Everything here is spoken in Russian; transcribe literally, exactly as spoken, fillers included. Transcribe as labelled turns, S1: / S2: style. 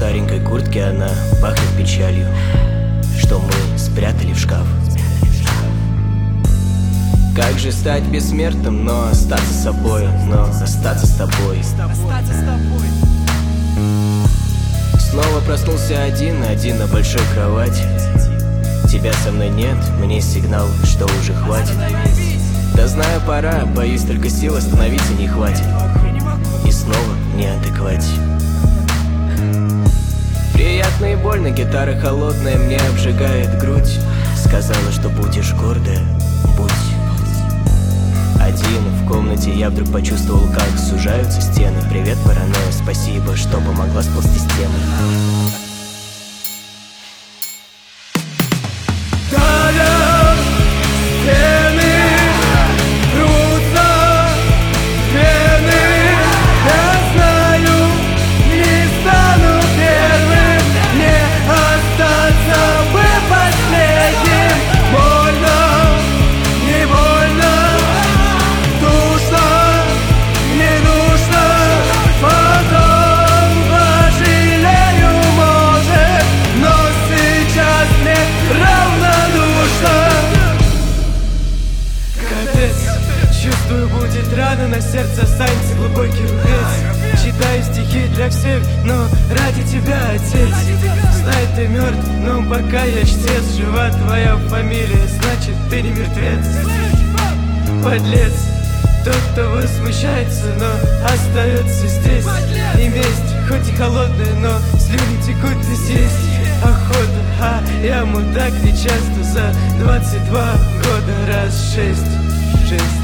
S1: старенькой куртке она пахнет печалью, что мы спрятали в шкаф. Как же стать бессмертным, но остаться собой, но остаться с тобой. Снова проснулся один, один на большой кровати. Тебя со мной нет, мне сигнал, что уже хватит. Да знаю, пора, боюсь, только сил остановиться не хватит. И снова неадеквате. Приятно и больно, гитара холодная мне обжигает грудь. Сказала, что будешь гордая, будь. Один в комнате я вдруг почувствовал, как сужаются стены. Привет, паранойя, спасибо, что помогла сползти с темы.
S2: Чувствую, будет рано, на сердце останется глубокий рубец. Читаю стихи для всех, но ради тебя, отец. Знаю, ты мертв, но пока я чтец. Жива твоя фамилия, значит ты не мертвец. Подлец, тот, кто возмущается, но остается здесь. И месть, хоть и холодная, но слюни текут не съесть. Охота, а я мудак нечасто за двадцать два года раз шесть. Шесть.